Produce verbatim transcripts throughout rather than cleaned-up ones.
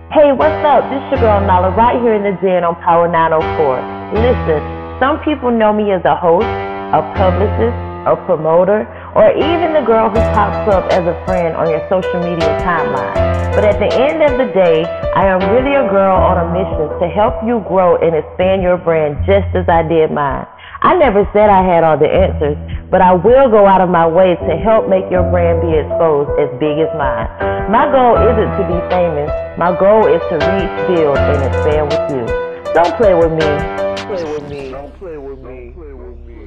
Hey, what's up? This your girl Nala right here in the den on Power nine oh four. Listen, some people know me as a host, a publicist, a promoter, or even the girl who pops up as a friend on your social media timeline. But at the end of the day, I am really a girl on a mission to help you grow and expand your brand just as I did mine. I never said I had all the answers, but I will go out of my way to help make your brand be exposed as big as mine. My goal isn't to be famous. My goal is to reach, build, and expand with you. Don't play with me. Play with me. Don't play with me. Don't play with me.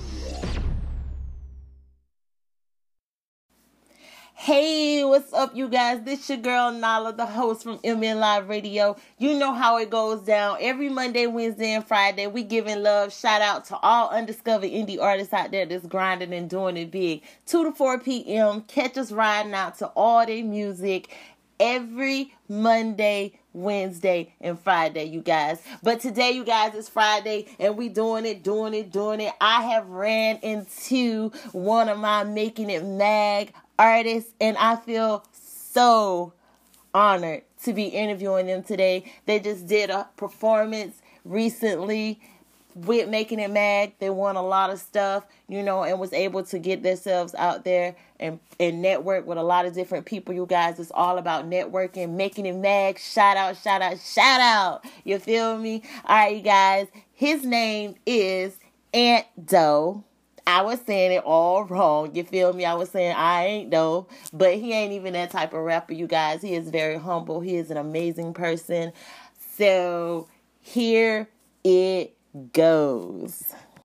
Hey, what's up, you guys? This your girl Nala, the host from M N Live Radio. You know how it goes down. Every Monday, Wednesday, and Friday, we giving love. Shout out to all undiscovered indie artists out there that's grinding and doing it big. two to four p.m. Catch us riding out to all their music every Monday, Wednesday, and Friday, you guys. But today, you guys, it's Friday, and we doing it, doing it, doing it. I have ran into one of my Making It Mag artists, and I feel so honored to be interviewing them today. They just did a performance recently with Making It Mag. They won a lot of stuff, you know, and was able to get themselves out there and, and network with a lot of different people. You guys, it's all about networking. Making It Mag, shout out, shout out, shout out. You feel me? All right, you guys. His name is Ant Doe. I was saying it all wrong. You feel me? I was saying I ain't though. But he ain't even that type of rapper, you guys. He is very humble. He is an amazing person. So here it goes.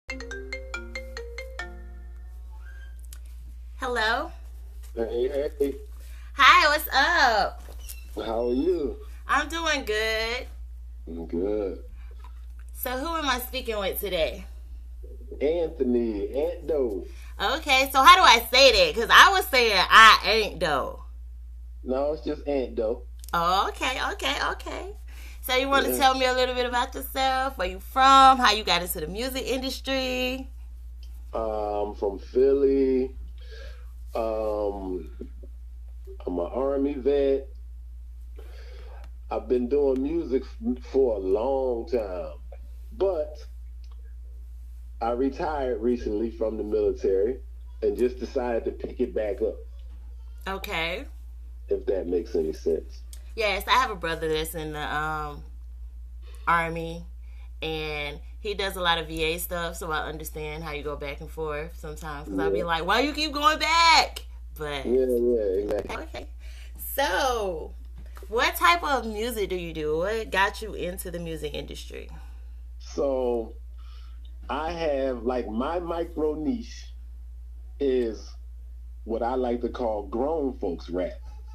Hello? Hey, hey. Hi, what's up? How are you? I'm doing good. I'm good. So who am I speaking with today? Anthony, Ant Doe. Okay, so how do I say that? Because I was saying I ain't though. No, it's just Ant Doe. Oh, okay, okay, okay. So you want Yeah. to tell me a little bit about yourself? Where you from? How you got into the music industry? Um, from Philly. Um, I'm an Army vet. I've been doing music for a long time, but I retired recently from the military and just decided to pick it back up. Okay. If that makes any sense. Yes, I have a brother that's in the um, Army, and he does a lot of V A stuff, so I understand how you go back and forth sometimes. Because yeah. I'll be like, why you keep going back? But yeah, yeah, exactly. Okay. So, what type of music do you do? What got you into the music industry? So, I have, like, my micro niche is what I like to call grown folks rap.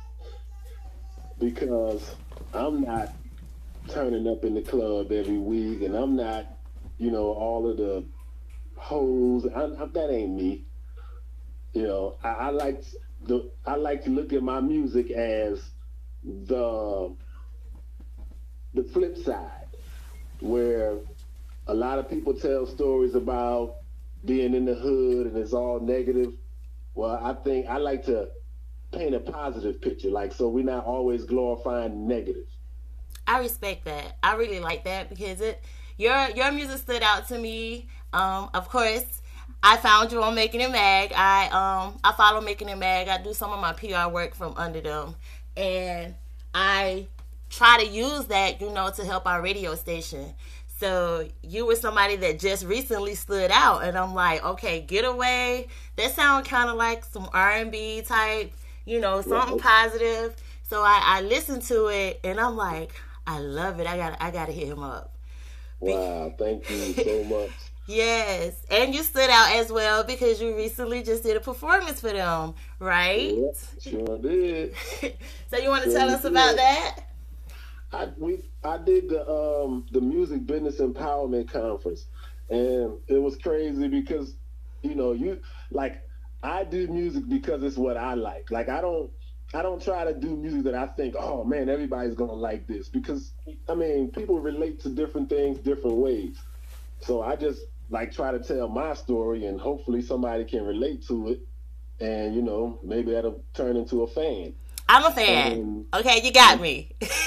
Because I'm not turning up in the club every week, and I'm not, you know, all of the hoes. I, I, that ain't me. You know, I, I like the I like to look at my music as the the flip side, where a lot of people tell stories about being in the hood and it's all negative. Well, I think I like to paint a positive picture, like, so we're not always glorifying negative. I respect that. I really like that because it your your music stood out to me. Um, of course, I found you on Making It Mag. I um I follow Making It Mag. I do some of my P R work from under them, and I try to use that, you know, to help our radio station. So you were somebody that just recently stood out, and I'm like, okay, Getaway. That sounds kind of like some R and B type, you know, something positive. So I, I listened to it, and I'm like, I love it. I got I got to hit him up. Wow, thank you so much. Yes, and you stood out as well because you recently just did a performance for them, right? Yeah, sure did. So you want to sure tell us did. about that? I we I did the um the Music Business Empowerment Conference, and it was crazy because, you know, you like I do music because it's what I like. Like I don't I don't try to do music that I think, oh man, everybody's gonna like this, because I mean people relate to different things different ways. So I just like try to tell my story, and hopefully somebody can relate to it, and you know maybe that'll turn into a fan. I'm a fan. And, okay, you got me.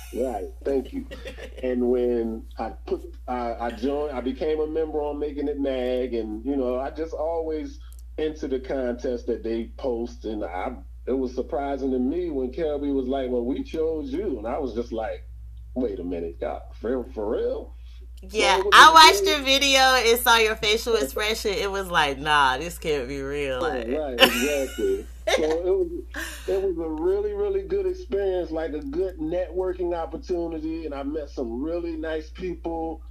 Right. Thank you. And when I put, I, I joined, I became a member on Making It Mag, and you know, I just always enter the contest that they post, and I. It was surprising to me when Kelby was like, "Well, we chose you," and I was just like, "Wait a minute, y'all, for for real?" Yeah, So I watched your video and saw your facial expression. It was like, nah, this can't be real. Like. Right, exactly. So it was it was a really, really good experience, like a good networking opportunity, and I met some really nice people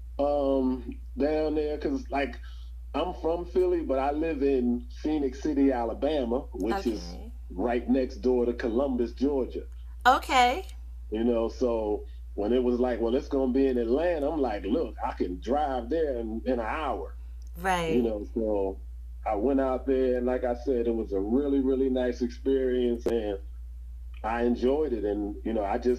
um, down there. Cause like I'm from Philly, but I live in Phoenix City, Alabama, which Okay. is right next door to Columbus, Georgia. Okay. You know, so when it was like, well, it's gonna be in Atlanta, I'm like, look, I can drive there in, in an hour. Right. You know, so I went out there, and like I said, it was a really, really nice experience, and I enjoyed it. And you know, I just,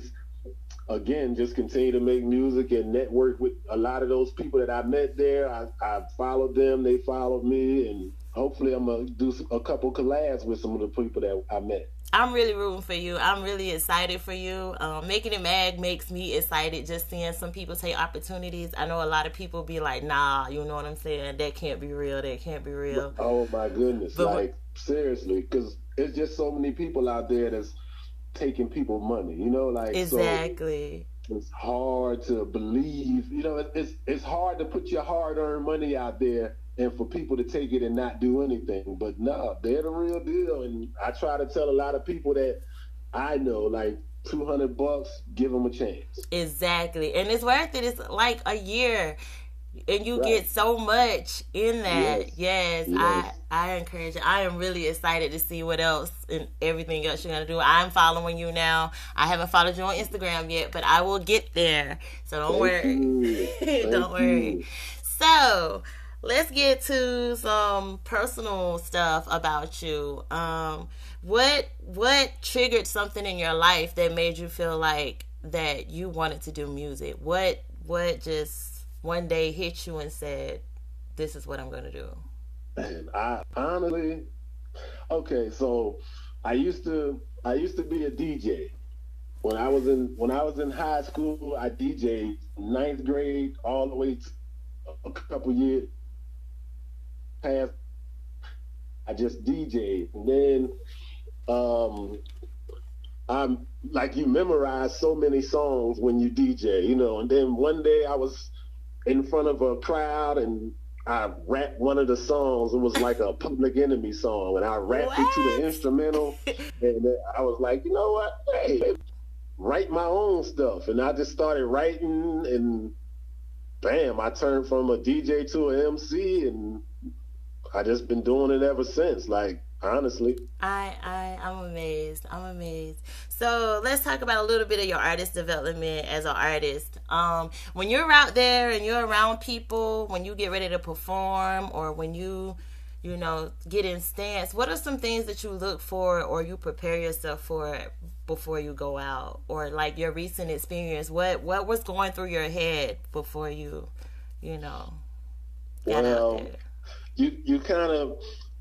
again, just continue to make music and network with a lot of those people that I met there. I, I followed them, they followed me, and hopefully I'm gonna do a couple collabs with some of the people that I met. I'm really rooting for you. I'm really excited for you. Um, Making It Mag makes me excited just seeing some people take opportunities. I know a lot of people be like, nah, you know what I'm saying? That can't be real. That can't be real. Oh, my goodness. But like, what? Seriously, because it's just so many people out there that's taking people money, you know? Like, exactly. So it's hard to believe. You know, it's, it's hard to put your hard-earned money out there and for people to take it and not do anything. But no, they're the real deal. And I try to tell a lot of people that I know, like, two hundred bucks, give them a chance. Exactly. And it's worth it. It's like a year. And you right. get so much in that. Yes, yes, yes. I, I encourage you. I am really excited to see what else and everything else you're going to do. I'm following you now. I haven't followed you on Instagram yet, but I will get there. So don't Thank worry. don't worry. You. So let's get to some personal stuff about you. Um, what what triggered something in your life that made you feel like that you wanted to do music? What what just one day hit you and said, "This is what I'm going to do"? And I honestly, okay, so I used to I used to be a D J. When I was in when I was in high school, I D J'd ninth grade all the way to a couple years past. I just D J'd, and then um, I'm like, you memorize so many songs when you D J, you know. And then one day I was in front of a crowd and I rapped one of the songs. It was like a Public Enemy song, and I rapped what? it to the instrumental. And I was like, you know what? Hey, write my own stuff. And I just started writing, and bam, I turned from a D J to an M C, and I just been doing it ever since. Like, honestly. I, I, I'm amazed. I'm amazed. So let's talk about a little bit of your artist development as an artist. Um, when you're out there and you're around people, when you get ready to perform, or when you, you know, get in stance, what are some things that you look for or you prepare yourself for before you go out? Or like your recent experience, what, what was going through your head before you, you know, got well, out there? You, you kind of...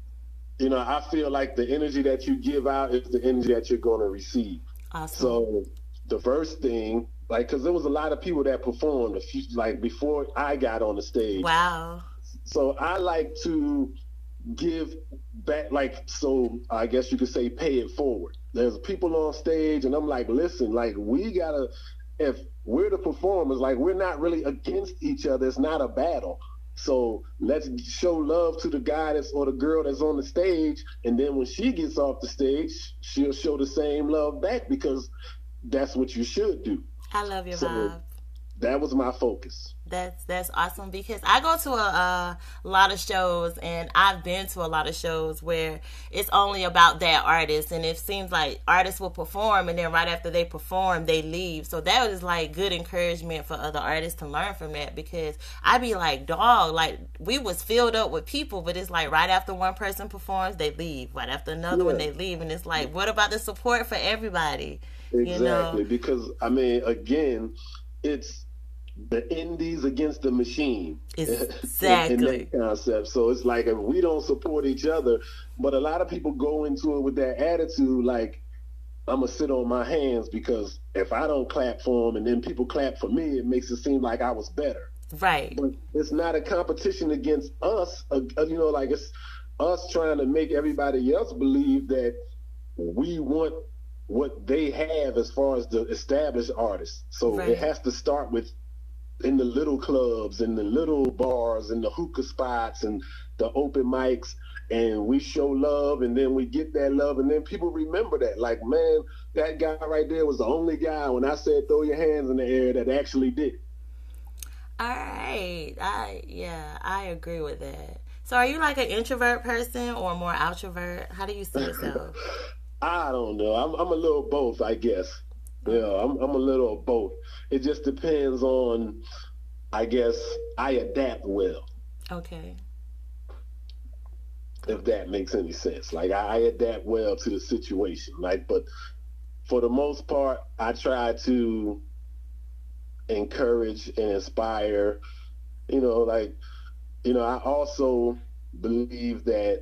You know, I feel like the energy that you give out is the energy that you're going to receive. Awesome. So the first thing, like, because there was a lot of people that performed, a few, like, before I got on the stage. Wow. So I like to give back, like, so I guess you could say pay it forward. There's people on stage, and I'm like, listen, like, we got to, if we're the performers, like, we're not really against each other. It's not a battle. So let's show love to the guy that's or the girl that's on the stage, and then when she gets off the stage, she'll show the same love back, because that's what you should do. I love your so vibe. That was my focus. That's that's awesome, because I go to a, a lot of shows, and I've been to a lot of shows where it's only about that artist, and it seems like artists will perform, and then right after they perform, they leave. So that was like good encouragement for other artists to learn from that, because I be like, dog, like we was filled up with people, but it's like right after one person performs, they leave. Right after another yeah. one, they leave, and it's like, what about the support for everybody? Exactly, you know? Because I mean, again, it's the indies against the machine. Exactly. in, in that concept. So it's like, if we don't support each other, but a lot of people go into it with that attitude, like, I'm gonna sit on my hands, because if I don't clap for them and then people clap for me, it makes it seem like I was better. Right. But it's not a competition against us. Uh, you know, like it's us trying to make everybody else believe that we want what they have as far as the established artists. So right. it has to start with in the little clubs, in the little bars, in the hookah spots, and the open mics, and we show love, and then we get that love, and then people remember that. Like, man, that guy right there was the only guy when I said throw your hands in the air that actually did it. All right. I yeah, I agree with that. So are you like an introvert person or more outrovert? How do you see yourself? I don't know. I'm I'm a little both, I guess. Yeah, I'm I'm a little both. It just depends on, I guess, I adapt well. Okay. If that makes any sense. Like, I, I adapt well to the situation. Like, but for the most part, I try to encourage and inspire. You know, like, you know, I also believe that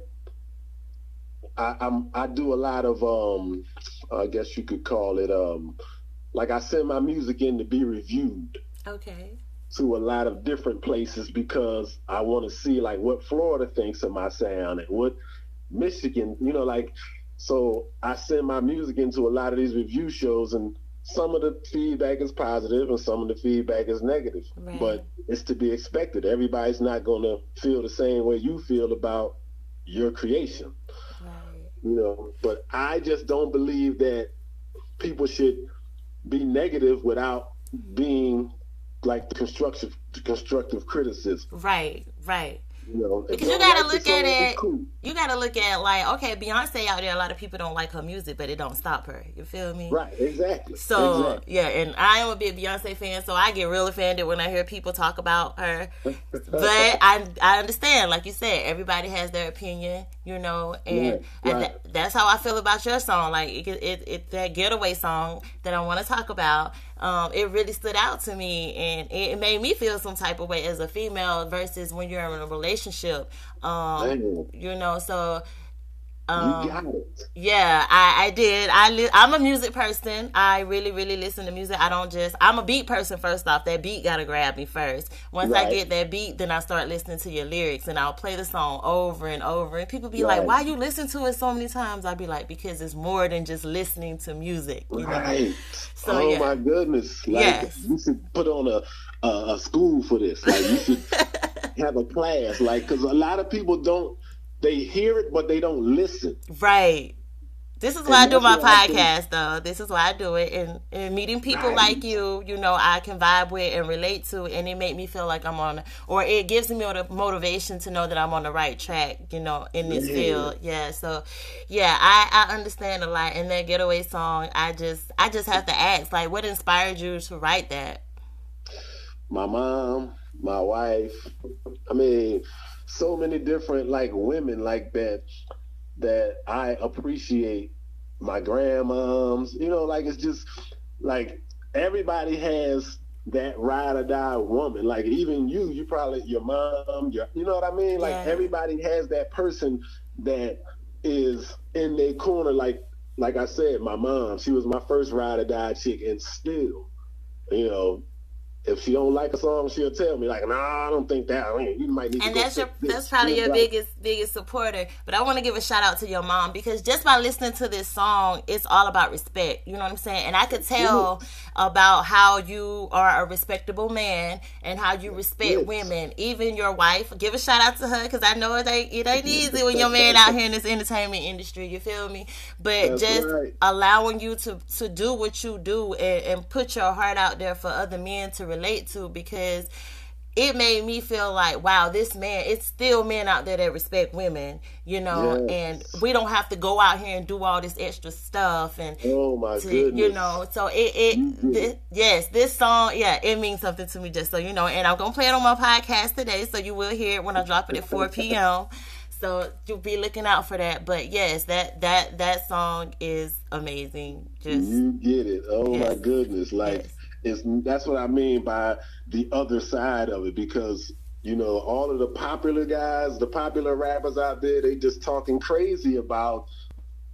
I, I'm I do a lot of um I guess you could call it um like I send my music in to be reviewed. Okay. To a lot of different places, because I want to see like what Florida thinks of my sound and what Michigan, you know, like, so I send my music into a lot of these review shows, and some of the feedback is positive and some of the feedback is negative. Right. But it's to be expected. Everybody's not going to feel the same way you feel about your creation. Right. You know, but I just don't believe that people should be negative without being like the constructive constructive criticism. Right, right. You know, because you gotta look at it. Cool. You gotta look at like, okay, Beyonce out there. A lot of people don't like her music, but it don't stop her. You feel me? Right. Exactly. So exactly. yeah, and I am a big Beyonce fan, so I get real offended when I hear people talk about her. But I I understand, like you said, everybody has their opinion, you know, and, right. and right. Th- that's how I feel about your song. Like it, it, it that Getaway song that I want to talk about. Um, it really stood out to me, and it made me feel some type of way as a female versus when you're in a relationship. Um, you know, so um, you got it. Yeah, I, I did. I li- I'm a music person. I really, really listen to music. I don't just. I'm a beat person. First off, that beat gotta grab me first. Once right. I get that beat, then I start listening to your lyrics, and I'll play the song over and over. And people be right. like, "Why you listen to it so many times?" I'll be like, "Because it's more than just listening to music." You right. know? So, oh yeah. my goodness! Like, yes. You should put on a a, a school for this. Like you should have a class. Like, because a lot of people don't. They hear it, but they don't listen. Right. This is why and I do my podcast, though. This is why I do it. And, and meeting people right. like you, you know, I can vibe with and relate to. And it make me feel like I'm on, or it gives me the motivation to know that I'm on the right track, you know, in this yeah. field. Yeah. So, yeah, I, I understand a lot. And that Getaway song, I just, I just have to ask, like, what inspired you to write that? My mom, my wife. I mean... so many different like women like that that I appreciate. My grandmoms, you know, like it's just like everybody has that ride or die woman. Like even you, you probably your mom, your you know what I mean? Like yeah. everybody has that person that is in their corner. Like like I said, my mom, she was my first ride or die chick, and still, you know. If she don't like a song, she'll tell me like, "Nah, I don't think that. I mean, you might need." And to that's your this, that's probably your right. biggest biggest supporter. But I want to give a shout out to your mom, because just by listening to this song, it's all about respect. You know what I'm saying? And I could tell yes. about how you are a respectable man and how you respect yes. women, even your wife. Give a shout out to her, because I know it ain't it ain't easy when your man out here in this entertainment industry. You feel me? But that's just right. allowing you to to do what you do and, and put your heart out there for other men to relate to, because it made me feel like, wow, this man, it's still men out there that respect women, you know, yes. and we don't have to go out here and do all this extra stuff and oh my to, goodness, you know. So it, it this, yes, this song, yeah, it means something to me, just so you know. And I'm gonna play it on my podcast today, so you will hear it when I drop it at four p.m. So you'll be looking out for that. But yes, that that that song is amazing. Just you get it. Oh yes. my goodness, like. Yes. It's, that's what I mean by the other side of it, because, you know, all of the popular guys, the popular rappers out there, they just talking crazy about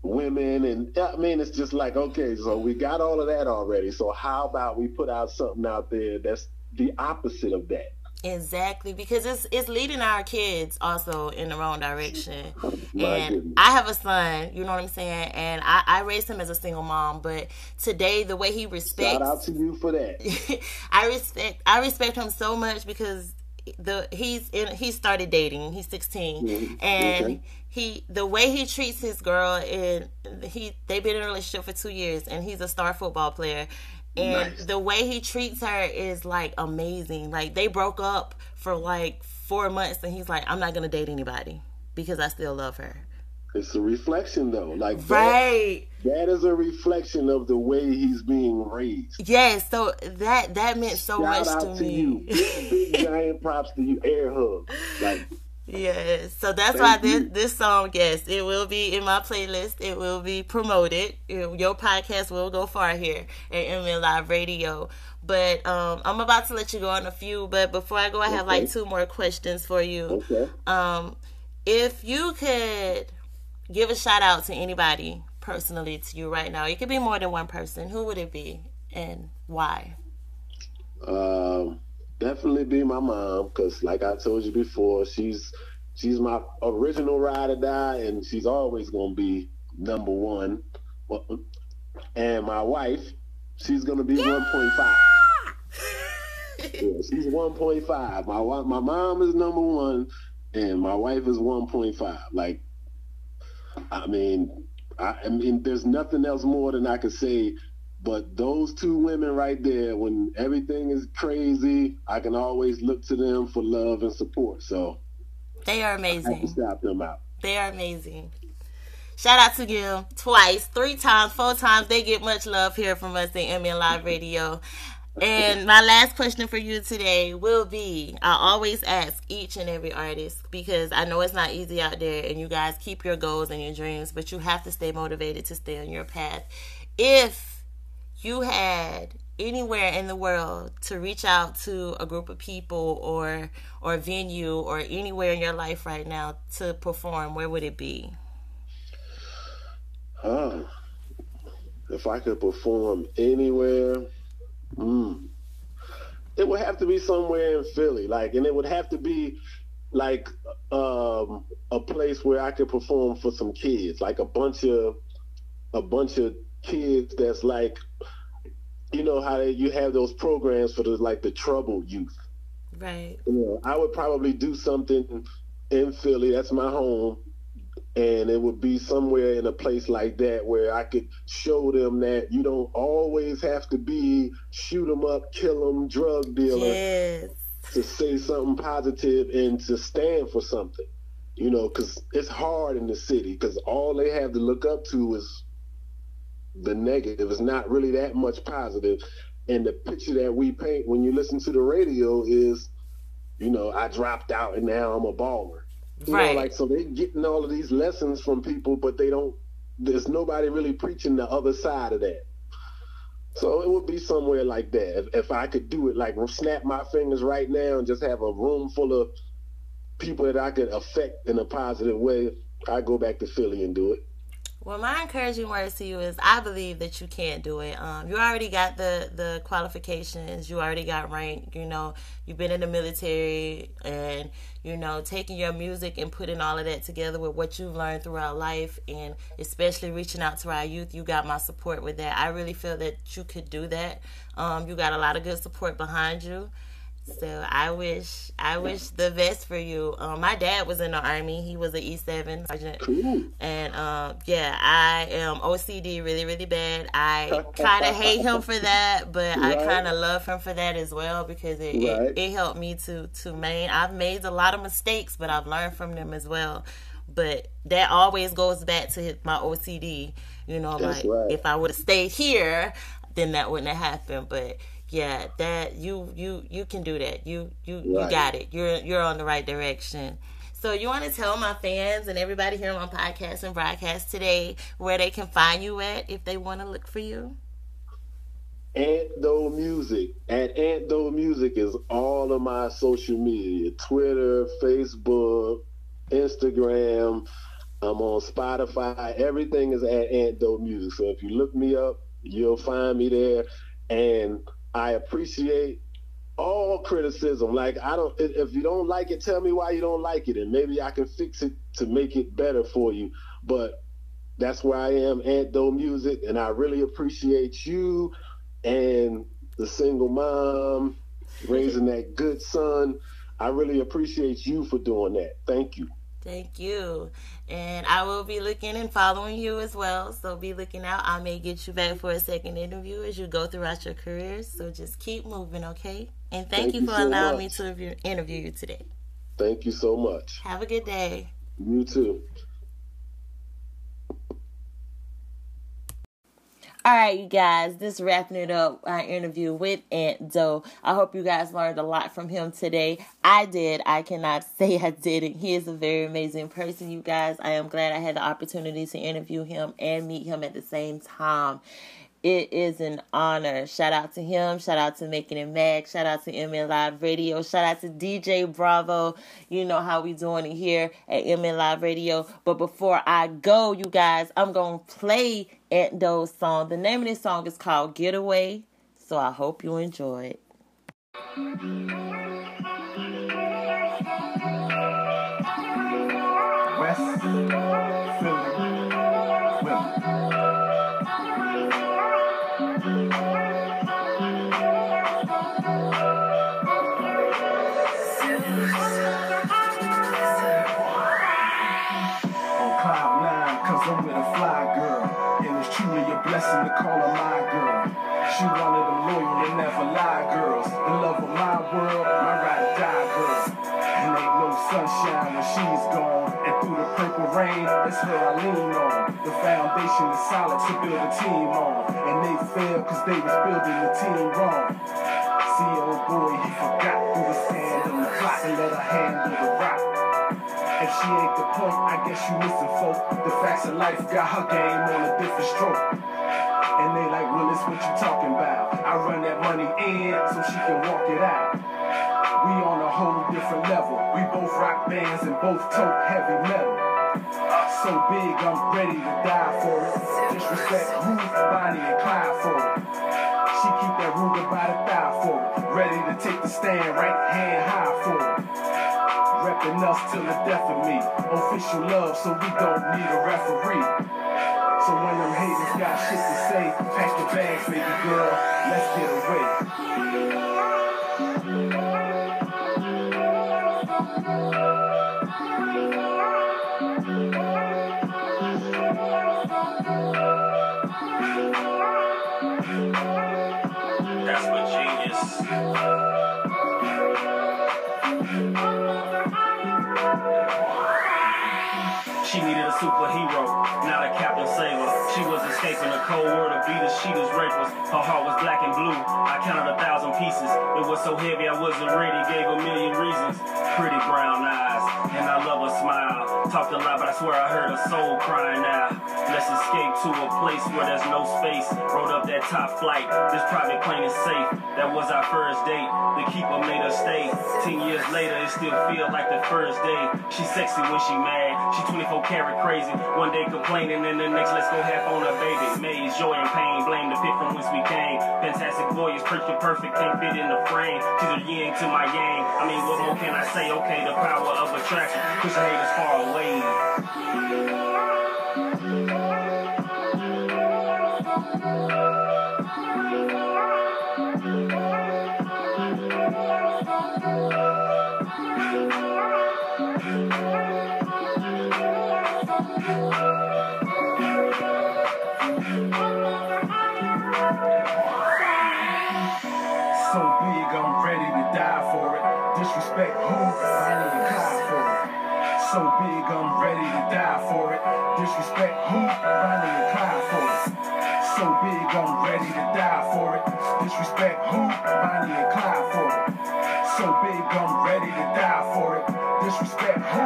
women, and I mean, it's just like, okay, so we got all of that already. So how about we put out something out there that's the opposite of that? Exactly, because it's it's leading our kids also in the wrong direction. My And goodness. I have a son, you know what I'm saying, and I, I raised him as a single mom. But today, the way he respects, Shout out to you for that. I respect I respect him so much because the he's in he started dating. He's sixteen, Mhm. and Okay. he the way he treats his girl, and he they've been in a relationship for two years, and he's a star football player. And Nice. the way he treats her is like amazing. Like they broke up for like four months, and he's like, "I'm not gonna date anybody because I still love her." It's a reflection, though. Like that, Right? that is a reflection of the way he's being raised. Yes. So that that meant so Shout much out to to me. you. Big, big giant props to you. Air hug. Like, Yes, so that's Thank why this you. this song, yes, it will be in my playlist. It will be promoted. It- your podcast will go far here at M N Live Radio. But um, I'm about to let you go on a few. But before I go, I have like Okay. two more questions for you. okay. Um, if you could give a shout out to anybody personally to you right now, it could be more than one person. Who would it be and why? Um, definitely be my mom, because like I told you before, she's she's my original ride or die, and she's always gonna be number one. Well, and my wife, she's gonna be one point five. Yeah, she's one point five. My wa- my mom is number one, and my wife is one point five. Like, I mean, I, I mean, there's nothing else more than I could say. But those two women right there, when everything is crazy, I can always look to them for love and support. So They are I have to amazing. shout them out. They are amazing. Shout out to them twice, three times, four times. They get much love here from us at M N Live Radio. And my last question for you today will be, I always ask each and every artist, because I know it's not easy out there, and you guys keep your goals and your dreams, but you have to stay motivated to stay on your path. If you had anywhere in the world to reach out to a group of people or or venue or anywhere in your life right now to perform, where would it be? Huh. If I could perform anywhere, mm, it would have to be somewhere in Philly. Like, and it would have to be like um, a place where I could perform for some kids, like a bunch of a bunch of kids that's like, you know how they, you have those programs for the like the troubled youth. Right. You know, I would probably do something in Philly. That's my home. And it would be somewhere in a place like that where I could show them that you don't always have to be shoot 'em up, kill 'em, drug dealer Yes. to say something positive and to stand for something. You know, because it's hard in the city because all they have to look up to is the negative. It's not really that much positive. And the picture that we paint when you listen to the radio is, you know, I dropped out and now I'm a baller. You Right. know, like, so they're getting all of these lessons from people, but they don't, there's nobody really preaching the other side of that. So it would be somewhere like that. If, if I could do it, like snap my fingers right now and just have a room full of people that I could affect in a positive way, I'd go back to Philly and do it. Well, my encouraging words to you is I believe that you can do it. Um, you already got the, the qualifications. You already got ranked. You know, you've been in the military and, you know, taking your music and putting all of that together with what you've learned throughout life and especially reaching out to our youth. You got my support with that. I really feel that you could do that. Um, you got a lot of good support behind you. So I wish I wish the best for you. Um, my dad was in the Army. He was an E seven sergeant. Cool. And um, yeah, I am O C D really, really bad. I kind of hate him for that, but I Right. kind of love him for that as well because it, Right. it, it helped me to, to main. I've made a lot of mistakes, but I've learned from them as well. But that always goes back to my O C D. You know, That's like right. if I would have stayed here, then that wouldn't have happened. But yeah, that you you you can do that. You you you Right. got it. You're you're on the right direction. So you want to tell my fans and everybody here on my podcast and broadcast today where they can find you at if they want to look for you? Ant Doe Music. At Ant Doe Music is all of my social media: Twitter, Facebook, Instagram. I'm on Spotify. Everything is at Ant Doe Music. So if you look me up, you'll find me there. And I appreciate all criticism. Like, I don't, if you don't like it, tell me why you don't like it, and maybe I can fix it to make it better for you. But that's where I am, Ant Doe Music, and I really appreciate you and the single mom raising that good son. I really appreciate you for doing that. Thank you. Thank you. And I will be looking and following you as well. So be looking out. I may get you back for a second interview as you go throughout your career. So just keep moving, okay? And thank, thank you for you so allowing much. me to interview you today. Thank you so much. Have a good day. You too. All right, you guys, this wrapping it up, our interview with Ant Doe. I hope you guys learned a lot from him today. I did. I cannot say I didn't. He is a very amazing person, you guys. I am glad I had the opportunity to interview him and meet him at the same time. It is an honor. Shout out to him. Shout out to Making It Mag. Shout out to M N Live Radio. Shout out to D J Bravo. You know how we doing it here at M N Live Radio. But before I go, you guys, I'm going to play Ant Doe's song. The name of this song is called Getaway. So I hope you enjoy it. West Philly. I'm with a fly girl, and it's truly a blessing to call her my girl. She one of them loyal and never lie girls, the love of my world, my ride or die girl. And ain't no sunshine when she's gone, and through the purple rain, it's her I lean on. The foundation is solid to build a team on, and they failed cause they was building the team wrong. See old boy, he forgot through the sand on the clock and let her handle the rock. If she ain't the point, I guess you missing folk. The facts of life got her game on a different stroke. And they like, Willis, what you talking about? I run that money in so she can walk it out. We on a whole different level. We both rock bands and both tote heavy metal. So big, I'm ready to die for it. Disrespect Ruth, Bonnie, and Clyde for it. She keep that Ruger by the thigh for it. Ready to take the stand, right hand high for it. Reppin' us till the death of me. Official love, so we don't need a referee. So when them haters got shit to say, pack your bags, baby girl, let's get away. That's what genius. She needed a superhero, not a Captain Sailor. She was escaping the cold world of beaters, cheaters, rapers. Her heart was black and blue. I counted a thousand pieces. It was so heavy I wasn't ready. Gave a million reasons. Pretty brown eyes, and I love her smile. Talked a lot, but I swear I heard her soul crying out. Let's escape to a place where there's no space. Rode up that top flight. This private plane is safe. That was our first date. The keeper made her stay. Ten years later, it still feels like the first day. She's sexy when she mad. She twenty-four karat crazy. One day complaining, and the next let's go half on her baby. Maze, joy and pain. Blame the pit from whence we came. Fantastic voyage, picture perfect, can't fit in the frame. She's a yin to my yang. I mean, what more can I say? Okay, the power of attraction. Push her haters far away. So big, I'm ready to die for it. Disrespect who? I need to cry for it. So big, I'm ready to die for it. Disrespect who? I need to cry for it. So big, I'm ready to die for it. Disrespect who? I need to cry for it. So big, I'm ready to die for it. Disrespect who?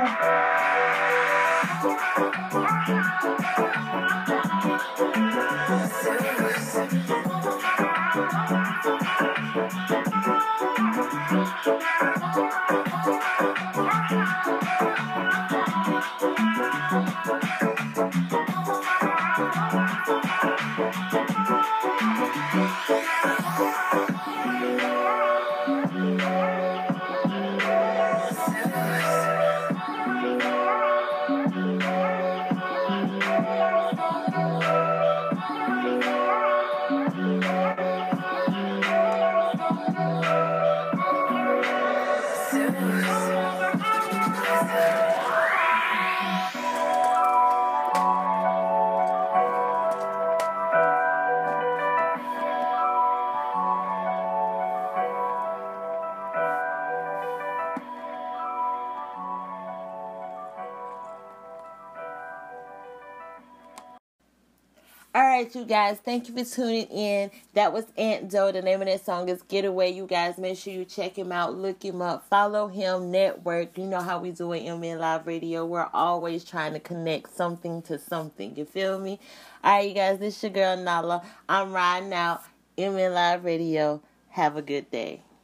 Thank you. All right, you guys, thank you for tuning in. That was Ant Doe. The name of that song is Getaway. You guys, make sure you check him out, look him up, follow him, network. You know how we do it, M N Live Radio. We're always trying to connect something to something. You feel me? All right, you guys, this is your girl, Nala. I'm riding out. M N Live Radio. Have a good day.